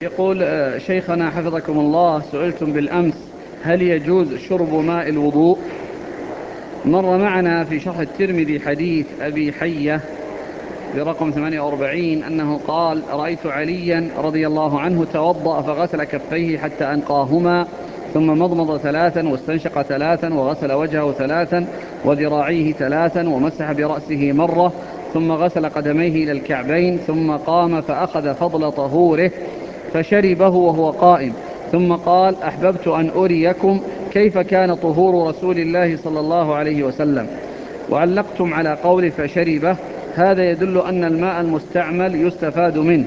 يقول شيخنا حفظكم الله، سئلتم بالأمس هل يجوز شرب ماء الوضوء؟ مر معنا في شرح الترمذي حديث أبي حية برقم 48 أنه قال: رأيت عليا رضي الله عنه توضأ فغسل كفيه حتى أنقاهما، ثم مضمض ثلاثا واستنشق ثلاثا وغسل وجهه ثلاثا وذراعيه ثلاثا ومسح برأسه مرة، ثم غسل قدميه إلى الكعبين، ثم قام فأخذ فضل طهوره فشربه وهو قائم، ثم قال: أحببت أن أريكم كيف كان طهور رسول الله صلى الله عليه وسلم. وعلقتم على قول فشربه، هذا يدل أن الماء المستعمل يستفاد منه.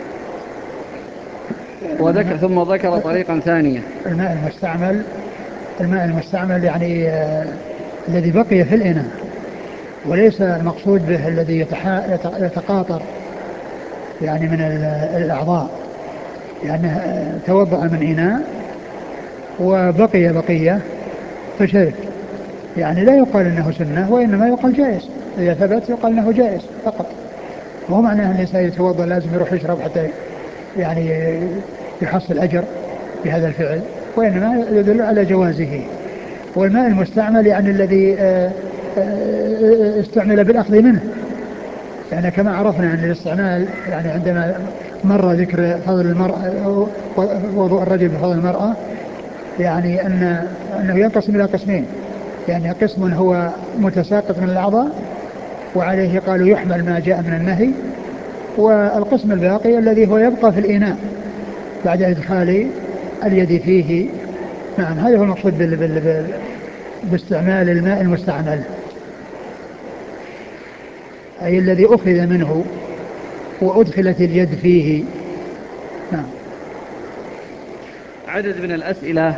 ثم ذكر طريقا ثانية. الماء المستعمل يعني الذي بقي في الإناء، وليس المقصود به الذي يتقاطر يعني من الأعضاء، يعني توضأ من إناء وبقي بقية فشرب، يعني لا يقال انه سنة، وانما يقال جائز. اذا ثبت يقال انه جائز فقط، وهو معناه ان الانسان يتوضا لازم يروح يشرب حتى يعني يحصل اجر بهذا الفعل، وانما يدل على جوازه. والماء المستعمل يعني الذي استعمل بالاخذ منه، يعني كما عرفنا ان الاستعمال يعني عندما مر ذكر فضل المرأة وضوء الرجل بفضل المرأة، يعني انه ينقسم الى قسمين، يعني قسم هو متساقط من الأعضاء وعليه قالوا يحمل ما جاء من النهي، والقسم الباقي الذي هو يبقى في الإناء بعد إدخال اليد فيه. نعم، هذا هو المقصود باستعمال الماء المستعمل، أي الذي أخذ منه وأدخلت اليد فيه. نعم. عدد من الأسئلة